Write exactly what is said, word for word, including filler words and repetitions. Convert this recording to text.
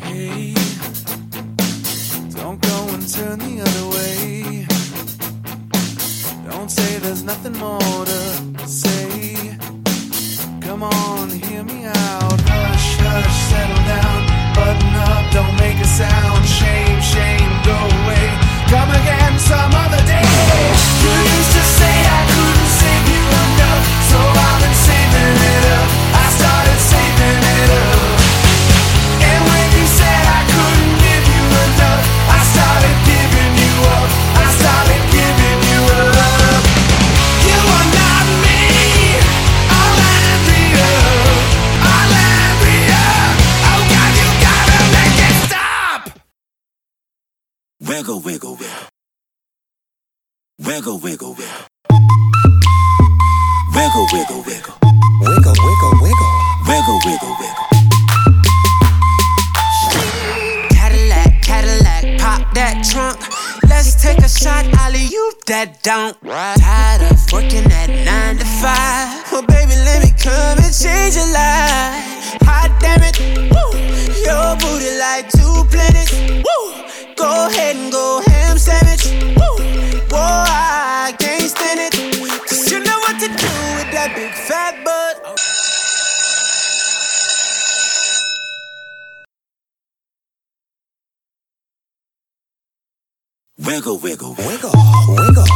Hey, don't go and turn the other way. Don't say there's nothing more to say. Come on, hear me out. Hush, hush, settle down. Button up, don't make a sound. Shame, shame, go away. Come again some other day. You used to say I couldn't save you enough, so I've been saving it up. I started saving it up. And when you said I couldn't give you enough, I started giving you up. I started giving you up. You are not me, Allandria, Allandria. Oh God, you gotta make it stop. Wiggle, wiggle, wiggle. Wiggle, wiggle, wiggle. Wiggle, wiggle, wiggle. Wiggle, wiggle, wiggle. Wiggle, wiggle, wiggle. Cadillac, Cadillac, pop that trunk. Let's take a shot, Ollie, you that don't. Tired of working at nine to five. Well, baby, let me come and change your life. Hot damn it, woo. Your booty like two planets, woo. Go ahead and go ham sandwich, woo. Whoa, I can't stand it, cause you know what to do with that big fat butt. Wiggle, wiggle, Wiggle, wiggle.